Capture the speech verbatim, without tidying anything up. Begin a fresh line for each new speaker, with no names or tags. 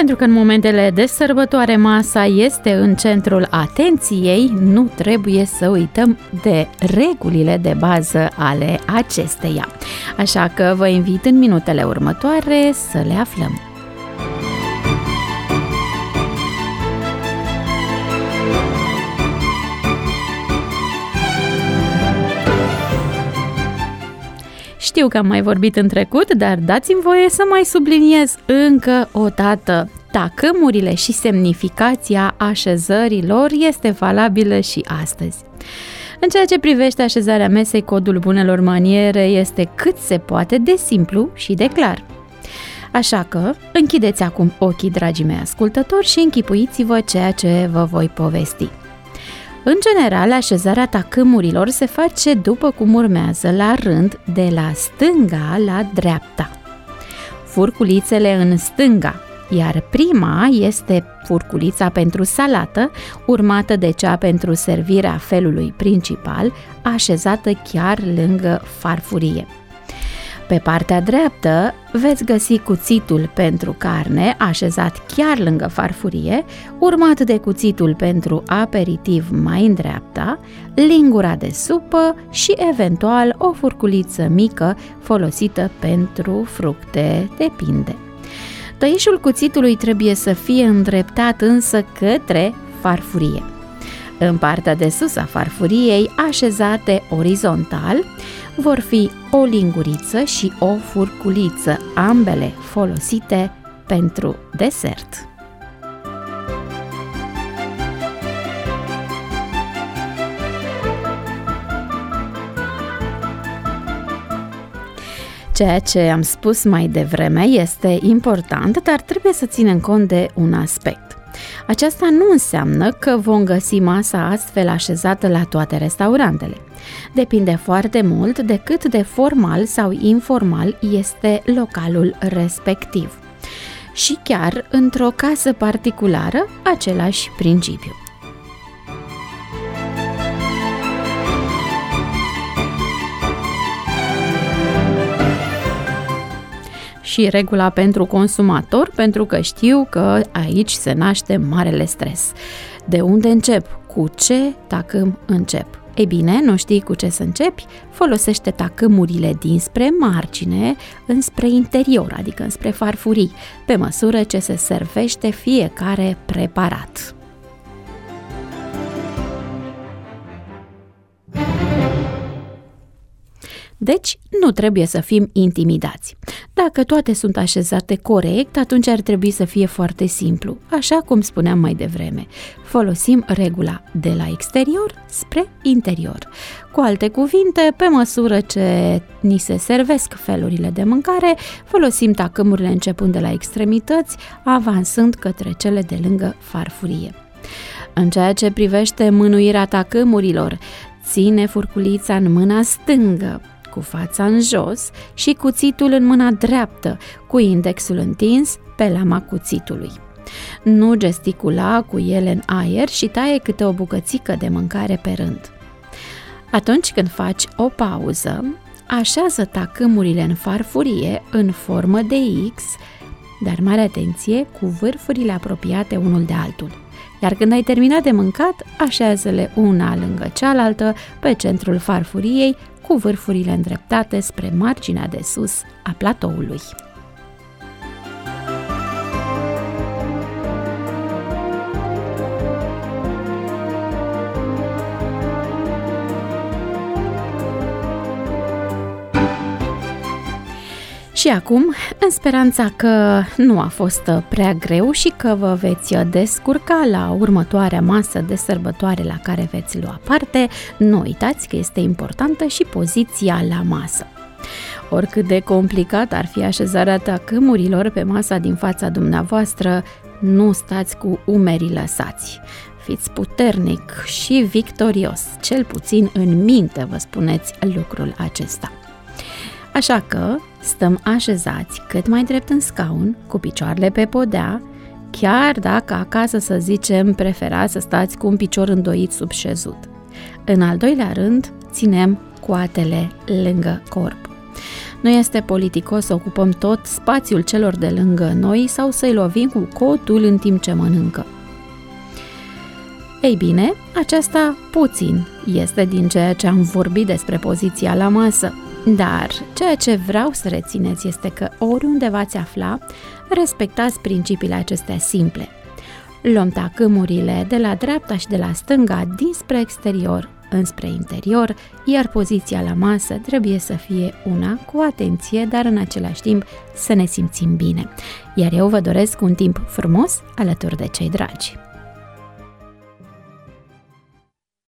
pentru că în momentele de sărbătoare masa este în centrul atenției, nu trebuie să uităm de regulile de bază ale acesteia. Așa că vă invit în minutele următoare să le aflăm. Știu că am mai vorbit în trecut, dar dați-mi voie să mai subliniez încă o dată. Tacâmurile și semnificația așezărilor este valabilă și astăzi. În ceea ce privește așezarea mesei, codul bunelor maniere este cât se poate de simplu și de clar. Așa că închideți acum ochii, dragii mei ascultători, și închipuiți-vă ceea ce vă voi povesti. În general, așezarea tacâmurilor se face după cum urmează, la rând, de la stânga la dreapta. Furculițele în stânga, iar prima este furculița pentru salată, urmată de cea pentru servirea felului principal, așezată chiar lângă farfurie. Pe partea dreaptă veți găsi cuțitul pentru carne, așezat chiar lângă farfurie, urmat de cuțitul pentru aperitiv mai în dreapta, lingura de supă și eventual o furculiță mică folosită pentru fructe, depinde. Tăișul cuțitului trebuie să fie îndreptat însă către farfurie. În partea de sus a farfuriei, așezate orizontal, vor fi o linguriță și o furculiță, ambele folosite pentru desert. Ceea ce am spus mai devreme este important, dar trebuie să ținem cont de un aspect. Aceasta nu înseamnă că vom găsi masa astfel așezată la toate restaurantele. Depinde foarte mult de cât de formal sau informal este localul respectiv. Și chiar într-o casă particulară, același principiu. Și regula pentru consumator, pentru că știu că aici se naște marele stres. De unde încep? Cu ce tacâm încep? Ei bine, nu știi cu ce să începi? Folosește tacâmurile dinspre margine înspre interior, adică înspre farfurii, pe măsură ce se servește fiecare preparat. Deci, nu trebuie să fim intimidați. Dacă toate sunt așezate corect, atunci ar trebui să fie foarte simplu, așa cum spuneam mai devreme. Folosim regula de la exterior spre interior. Cu alte cuvinte, pe măsură ce ni se servesc felurile de mâncare, folosim tacâmurile începând de la extremități, avansând către cele de lângă farfurie. În ceea ce privește mânuirea tacâmurilor, ține furculița în mâna stângă, cu fața în jos, și cuțitul în mâna dreaptă, cu indexul întins pe lama cuțitului. Nu gesticula cu ele în aer și taie câte o bucățică de mâncare pe rând. Atunci când faci o pauză, așează tacâmurile în farfurie în formă de X, dar mare atenție, cu vârfurile apropiate unul de altul. Iar când ai terminat de mâncat, așează-le una lângă cealaltă pe centrul farfuriei, cu vârfurile îndreptate spre marginea de sus a platoului. Și acum, în speranța că nu a fost prea greu și că vă veți descurca la următoarea masă de sărbătoare la care veți lua parte, nu uitați că este importantă și poziția la masă. Oricât de complicat ar fi așezarea tacâmurilor pe masa din fața dumneavoastră, nu stați cu umerii lăsați. Fiți puternic și victorios, cel puțin în minte vă spuneți lucrul acesta. Așa că stăm așezați cât mai drept în scaun, cu picioarele pe podea, chiar dacă acasă, să zicem, preferați să stați cu un picior îndoit sub șezut. În al doilea rând, ținem coatele lângă corp. Nu este politicos să ocupăm tot spațiul celor de lângă noi sau să-i lovim cu cotul în timp ce mănâncă. Ei bine, aceasta puțin este din ceea ce am vorbit despre poziția la masă, dar ceea ce vreau să rețineți este că oriunde v-ați afla, respectați principiile acestea simple. Luăm tacâmurile de la dreapta și de la stânga dinspre exterior înspre interior, iar poziția la masă trebuie să fie una cu atenție, dar în același timp să ne simțim bine. Iar eu vă doresc un timp frumos alături de cei dragi.